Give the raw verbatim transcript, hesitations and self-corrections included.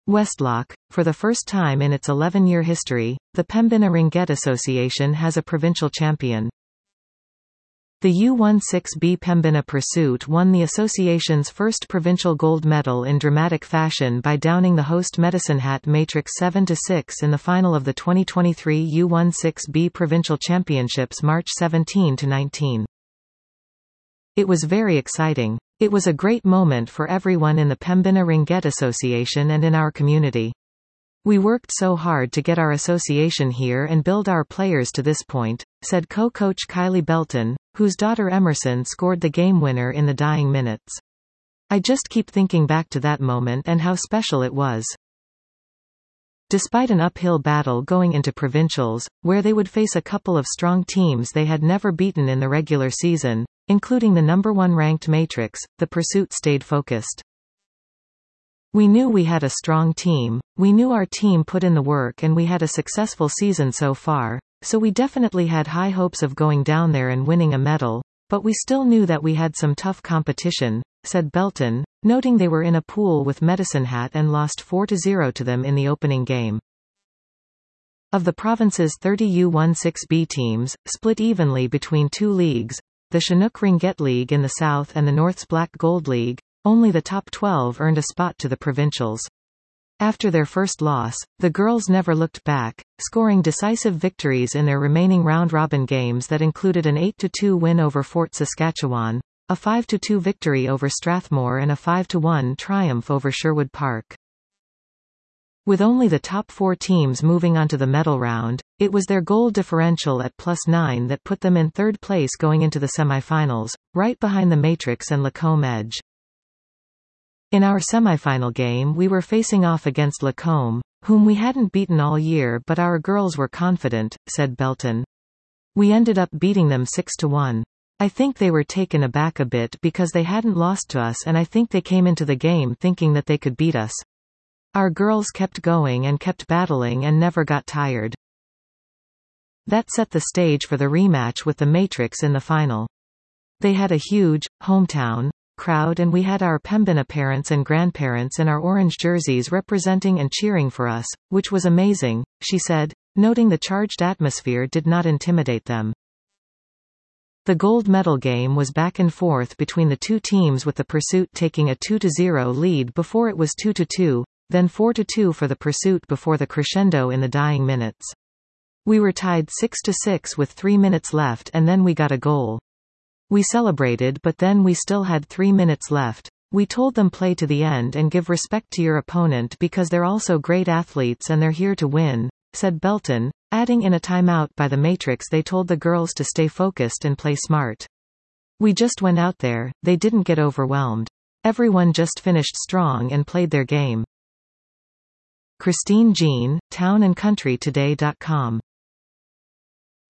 Westlock. For the first time in its eleven-year history, the Pembina Ringet Association has a provincial champion. The U sixteen B Pembina Pursuit won the association's first provincial gold medal in dramatic fashion by downing the host Medicine Hat Matrix seven to six in the final of the twenty twenty-three U sixteen B Provincial Championships March seventeenth to nineteenth. It was very exciting. It was a great moment for everyone in the Pembina Ringet Association and in our community. We worked so hard to get our association here and build our players to this point, said co-coach Kylie Belton, whose daughter Emerson scored the game winner in the dying minutes. I just keep thinking back to that moment and how special it was. Despite an uphill battle going into provincials, where they would face a couple of strong teams they had never beaten in the regular season, including the number one ranked Matrix, the Pursuit stayed focused. We knew we had a strong team, we knew our team put in the work and we had a successful season so far, so we definitely had high hopes of going down there and winning a medal, but we still knew that we had some tough competition, said Belton, noting they were in a pool with Medicine Hat and lost four to zero to them in the opening game. Of the province's thirty U sixteen B teams, split evenly between two leagues, the Chinook Ringet League in the south and the North's Black Gold League, only the top twelve earned a spot to the provincials. After their first loss, the girls never looked back, scoring decisive victories in their remaining round-robin games that included an eight to two win over Fort Saskatchewan, a five to two victory over Strathmore and a five to one triumph over Sherwood Park. With only the top four teams moving on to the medal round, it was their goal differential at plus nine that put them in third place going into the semifinals, right behind the Matrix and Lacombe Edge. In our semifinal game we were facing off against Lacombe, whom we hadn't beaten all year, but our girls were confident, said Belton. We ended up beating them six to one. I think they were taken aback a bit because they hadn't lost to us, and I think they came into the game thinking that they could beat us. Our girls kept going and kept battling and never got tired. That set the stage for the rematch with the Matrix in the final. They had a huge, hometown crowd and we had our Pembina parents and grandparents in our orange jerseys representing and cheering for us, which was amazing, she said, noting the charged atmosphere did not intimidate them. The gold medal game was back and forth between the two teams, with the Pursuit taking a two to zero lead before it was two to two, then four to two for the Pursuit before the crescendo in the dying minutes. We were tied six to six with three minutes left and then we got a goal. We celebrated, but then we still had three minutes left. We told them play to the end and give respect to your opponent because they're also great athletes and they're here to win, said Belton, adding in a timeout by the Matrix they told the girls to stay focused and play smart. We just went out there, they didn't get overwhelmed. Everyone just finished strong and played their game. Christine Jean, town and country today dot com